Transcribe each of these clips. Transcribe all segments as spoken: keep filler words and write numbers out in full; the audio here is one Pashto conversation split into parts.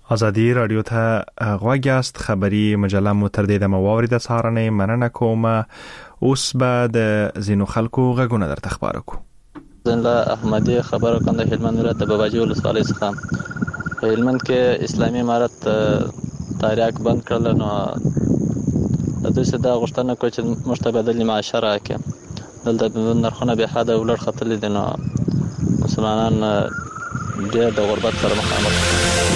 ازادي رادیو ته غوږ یاست. خبری مجله مو تر دې د مواورید سهارنې مننه کوم. اوس به د زینو خلکو غږونه درته خبرو کو. زنده احمدی خبرو کنده هلمند ولایت د باباجي ولسوالۍ څخه. هلمند کې اسلامي امارت تاریخ بند کړل، نو د دوی څخه دا غوښتنه کوي چې مشتبدل معاشه راکړي. دلته نرخونه به حد ولر خطلې دي، نو مسلمانان ډېر د غربت سره مخامخ دي.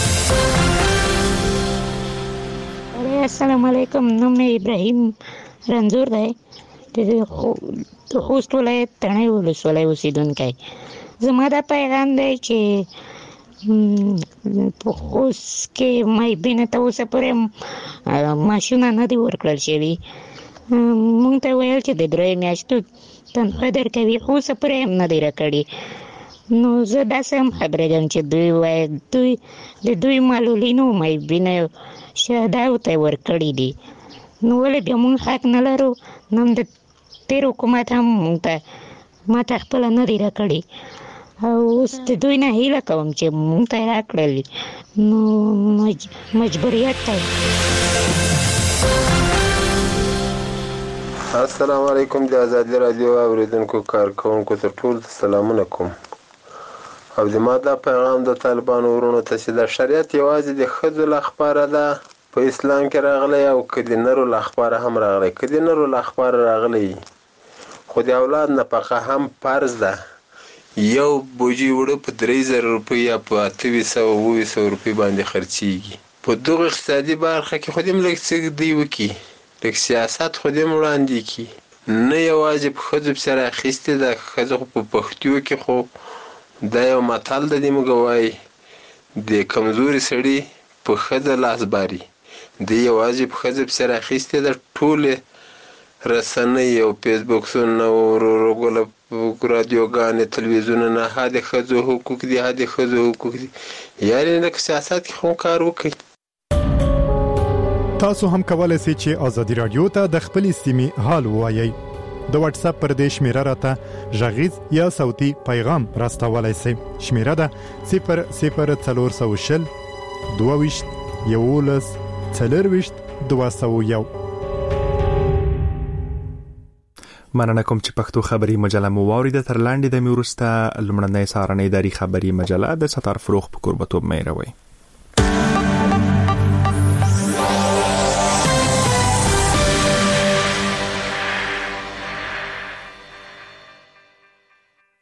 السلام علیکم. نوم مې ابراهیم رنځور دی، د خوست ولایت تڼۍ ولسوالۍ اوسیدونکی. زما دا پیغام دی چې په خوست کې مایبینه ته اوسه پورې معاشونه نه دي ورکړل شوي. مونږ ته ویل چې د درې میاشتو تنخواه درکوي، خو اوسه پورې هم نه دي راکړي. نو زه داسې هم خبرېږم چې دوی وایي دوی د دوی معلولینو مایبینه شهداو ته ورکړي دي، نو ولې بیا مونږ حق نه لرو؟ نو د تیر حکومت هم مونږ ته ما ته خپله نه دي راکړي، او اوس د دوی نه هیله کوم چې مونږ ته یې راکړل، نو مج... مجبوریت دی. السلام علیکم. د ازادي رادیو اوریدونکو کارکونکو ته ټول سلامونه کوم. او د ما دا پیغام د طالبانو ورونو ته چې د شریعت یوازې د ښځو لخپاره ده په اسلام کې راغلی، او که د نرو لخپاره هم راغلی. که د نرو لخپاره راغلی خو د اولاد نفقه هم فرض ده. یو بوجي وړه په درې زره روپۍ یا په اته ویشت سوه اوه ویشت سوه روپۍ باندې خرڅېږي. په دغو اقتصادي برخه کې خو دې هم لږ څه دی وکړي، لږ سیاست خو دې هم وړاندې کړي. نه یوازې په ښځو پسې رااخیستې ده، ښځو خو په پښتیو کې خو دا یو متل ده، د موږ وایي د کمزوري سړي په ښځه لاس باري. دی یوازې په ښځه پسې رااخیستې ده. ټولې رسنۍ او فیسبوکسونه او ورورګله رادیوګانې تلویزیونونه ها د ښځو حقوق دي، ها د ښځو حقوق دي. یعنې لکه سیاست کې خو کار وکړي. تاسو هم کولای شئ چې ازادي رادیو ته د خپل سیمې حال ووایئ. د واتس اپ پر دې شمیره راته غږیز یا صوتي پیغام راستولای شئ. شمیره ده صفر صفر څلور سوه شل دوه ویشت یولس څلرویشت دوه سوه یو. مننه کوم چې پښتو خبری مجله مو واوریده. تر لاندې د مې وروسته لومړنۍ سهارنۍ داری خبری مجله د ستار فروغ په کوربتوب مې راوي.